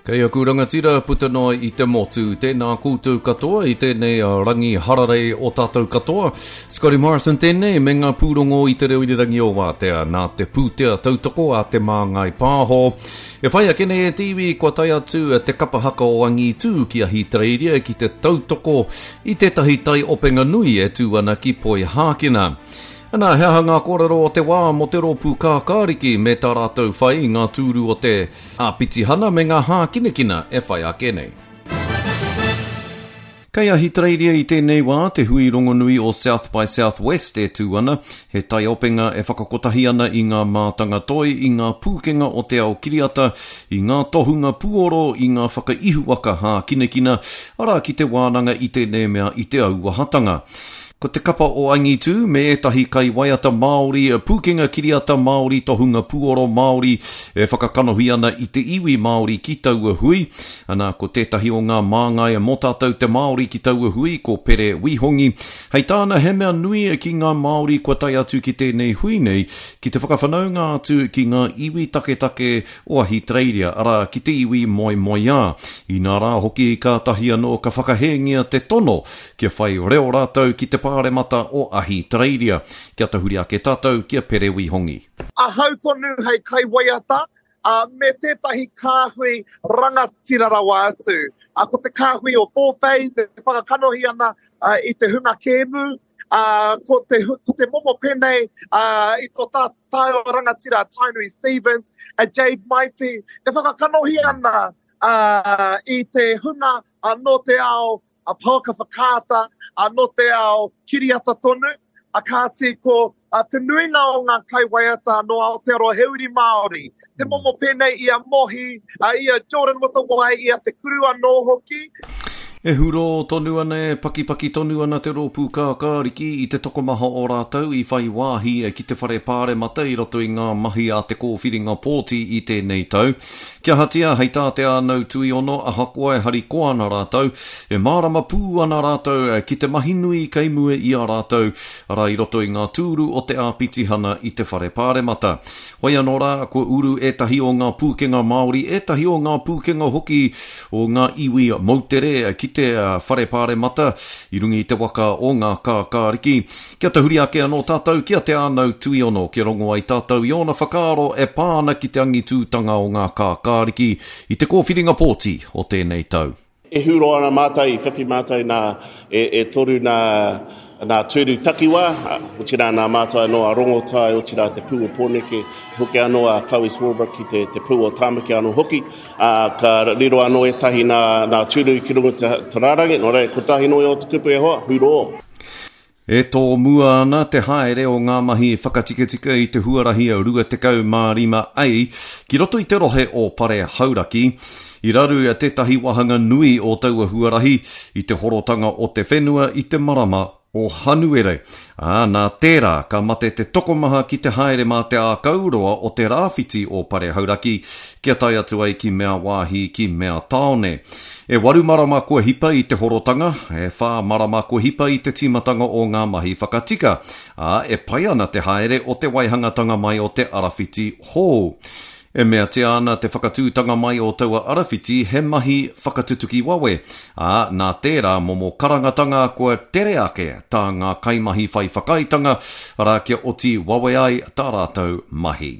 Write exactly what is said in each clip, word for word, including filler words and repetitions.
Kei aku rangatira putanoi I te motu, tēnā koutou katoa I tēnei uh, rangi hararei o tātou katoa. Scotty Morrison tēnei, me ngā pūrongo I te reo I rangi o wātea, nā te pūtea tautoko a te māngai pāho. E whai akene e tiwi, kua tai atu te kapahaka o angi tū ki a hitreiria ki te tautoko I tētahi tai openga nui e tū ana ki poi hākina. Ana hea ngā kōrero o te wā mo te ropu kākāriki me tā rātou whai ngā tūru o te āpitihana me ngā hākinekina e whai akenei. Kei a hitreiria I tēnei wā te hui rongonui o South by Southwest e tū ana, he tai openga e whakakotahi ana I ngā mātanga toi, I ngā pūkenga o te ao kiriata, I ngā tohunga puoro, I ngā whakaihuaka hākinekina, ara ki te wānanga I tēnei mea I te auahatanga. Ko te kapa o Angitu, me etahi kai waiata Māori, pūkenga kiriata Māori, tohunga puoro Māori, e whakakanohi ana I te iwi Māori ki taua hui. Ana ko tētahi o ngā māngai mo tātou te Māori ki taua hui, ko Pere Wihongi. Hei tāna he mea nui ki ngā Māori kua tai atu ki tēnei hui nei, ki te whakawhanaunga atu ki ngā iwi take take o a hitreiria, ara ki te iwi moi moi a. I nā rā hoki I kātahi anō ka whakahengia te tono, kia whai reo rātou ki te pāre mata o ahi treiria. Kia tahuri ake tātou, kia Pere Wihongi. A hau tonu hei kai waiata, uh, me tētahi kāhui rangatira rawa atu. A ko te kāhui o Fourface, te whakakanohi ana uh, I te hunga kēmu, uh, ko, te, ko te momo penei uh, I tō tā tai o rangatira Tainui Stevens, a Jade Maipi, te whakakanohi ana uh, I te hunga uh, no te ao a pauka whakaata, a no te ao kiriata tonu, a kāti ko a te nuinga o ngā kaiwaiata no Aotearoa Heuri Māori. Te momo pēnei ia mohi, a ia Jordan Watawai, ia te kurua no hoki. E huro tonu ana e paki-paki tonu ana te rōpū kākāriki I te tokomaha o rātou I whai wāhi e ki te whare pāre mata I roto I ngā mahi a te kōwhiringa pōti I tēnei tau. Kia hatia hei tāte anau tui ono a hakua e hari ko ana rātou, e mārama pū ana rātou e ki te mahi nui keimue I a rātou, ara I roto I ngā tūru o te āpitihana I te whare pāre mata. Hoi anō rā, ko uru etahi o ngā pūkenga Māori, etahi o ngā pūkenga hoki o ngā iwi mautere ki te uh, whare pāre mata I rungi I te waka o ngā kākāriki. Kia te huri ake anō tātou, kia te ānau tui ono, kia rongo ai tātou I ona whakaaro e pāna ki te angitūtanga o ngā kākāriki I te kōwhiringa pōti o tēnei tau. E huro ana mātai, whiwhi mātai nā e, e toru nā nā tūru takiwa, o tira nā mātai no a rongotai, o tira te pū o Pōneke, hoki anō a Chloe Swarbrick ki te, te pū o Tāmaki anō hoki, uh, ka riro anō e tahi nā, nā tūru ki runga te, te rārangi, no rei, ko tahi no o te kupu e hoa, huro. E tō mua ana te haere o ngā mahi whakatiketika I te huarahi a rua te kau mārima ai, ki roto I te rohe o Pare Hauraki, I raru a tētahi wahanga nui o taua huarahi, I te horotanga o te whenua I te marama o Hanuere. Ah, nā tērā, ka mate te tokomaha ki te haere mā te ākauroa o te rāwhiti o Pare Hauraki, kia tai atu ai ki mea wāhi ki mea taone. E waru marama kua hipa I te horotanga, e whā marama kua hipa I te timatanga o ngā mahi whakatika. Ah, e pai ana te haere o te waihangatanga mai o te arawhiti hou. E mea te ana te whakatūtanga mai o taua arawhiti he mahi whakatutuki wawe. A, nā tērā momo karangatanga kua tere ake tā ngā kaimahi whai whakaitanga, ara kia oti wawe ai tā rātou mahi.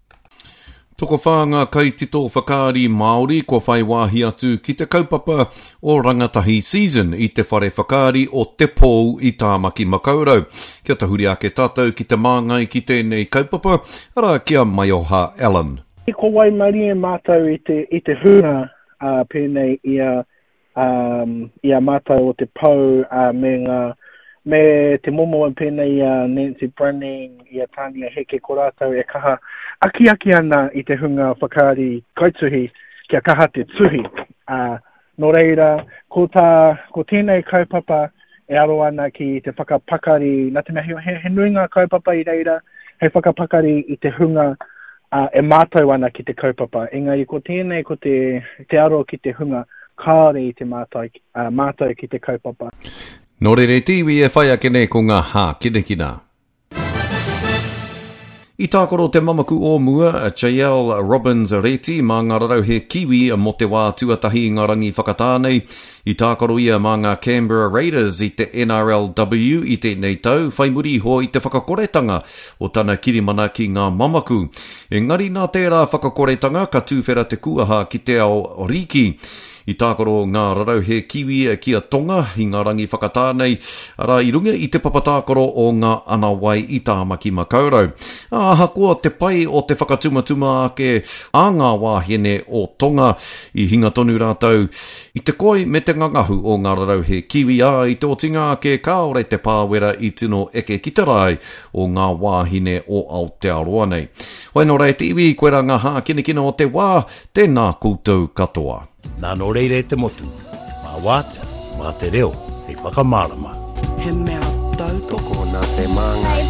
Toko whānga kai tito whakaari Māori kua whai wāhi atu ki te kaupapa o rangatahi season I te whare whakaari o te pou I Tāmaki Makaurau. Kia tahuri ake tātou ki te māngai ki tēnei kaupapa, ara kia Maioha Allen. I ko wai mari e mātou I te, I te huna uh, pēnei ia, um, ia mātou o te pou uh, me, ngā, me te momo pēnei uh, Nancy Brunning, ia Tania Heke ko rātou e kaha aki aki ana I te hunga whakaari kaituhi kia kaha te tuhi. Uh, no reira, ko, tā, ko tēnei kaupapa e aro ana ki te whakapakari, nā te mea he, he nui ngā kaupapa I reira, he whakapakari I te hunga Uh, e mātou ana ki te kaupapa. Engari, ko tēnei, ko te, te aro ki te hunga, kāre I te mātou, uh, mātou ki te kaupapa. Nō rere tiwi e whai ake nei ko ngā hā kinekina. I tākoro te mamaku o mua, J L Robbins Reti, mā ngā rarau he kiwi mo te wā tuatahi ngā rangi whakatānei. I tākoro ia mā ngā Canberra Raiders i te N R L W i te nei tau, whai muri ho i te whakakoretanga o tana kirimana ki ngā mamaku. Engari nā tērā whakakoretanga ka tūwhera te kuaha ki te ao Riki. I tākoro ngā rarau he kiwi kia tonga i ngā rangi whakatānei, ara i runga i te papatākoro o ngā ana wai i tāmaki makaurau. Aha kua te pai o te whakatumatuma ake a ngā wāhine o tonga i hinga tonu rātau. I te koi me te ngangahu o ngā rarau he kiwi a i te otinga ake kaore te pāwera i tino eke kitarai o ngā wāhine o Aotearoa nei. Hoi no rei te iwi, koe ra ngā hā kina kina o te wā, tēnā koutou katoa. Nā no reire te motu, mā wātea, mā te reo, hei whakamārama. He mea tautoko nā te manga